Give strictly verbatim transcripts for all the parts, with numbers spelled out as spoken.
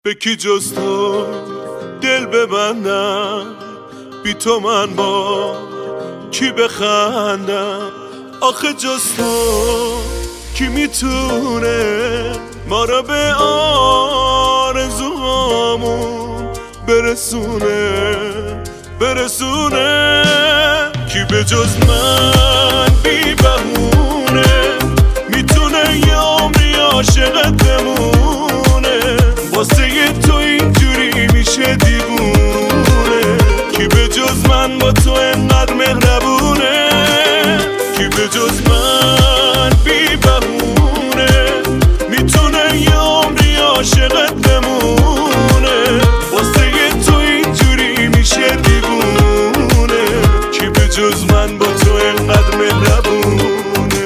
به کی جز تو دل ببندم، بی تو من با کی بخندم؟ آخه جز تو کی میتونه ما را به آرزوهامون برسونه برسونه؟ کی به جز من بی بهونه میتونه یه عمری عاشقت بمونه؟ واسه تو اینجوری میشه دیوونه. کی به جز من با تو انقدر مهربونه؟ کی به جز من بی بهونه میتونه یه عمری عاشقت بمونه؟ واسه تو اینجوری میشه دیوونه. کی به جز من با تو انقدر مهربونه؟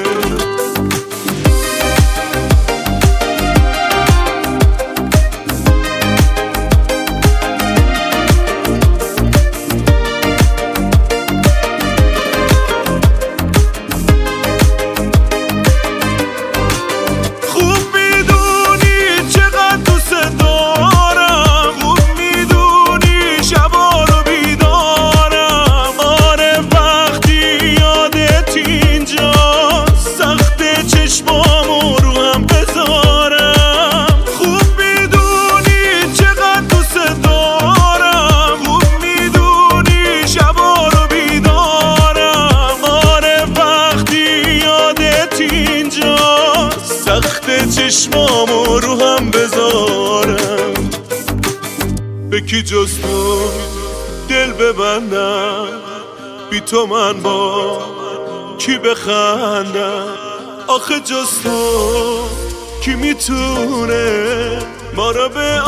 چشمامو رو هم بذارم. به کی جز تو دل ببندم، بی تو من با کی بخندم؟ آخه جز تو کی میتونه ما را به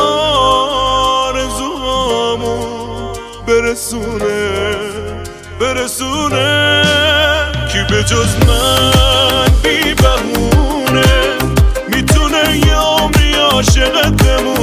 آرزوهامون برسونه برسونه؟ کی به جز من بی بهونه میتونه یه عمری عاشقت بمونه؟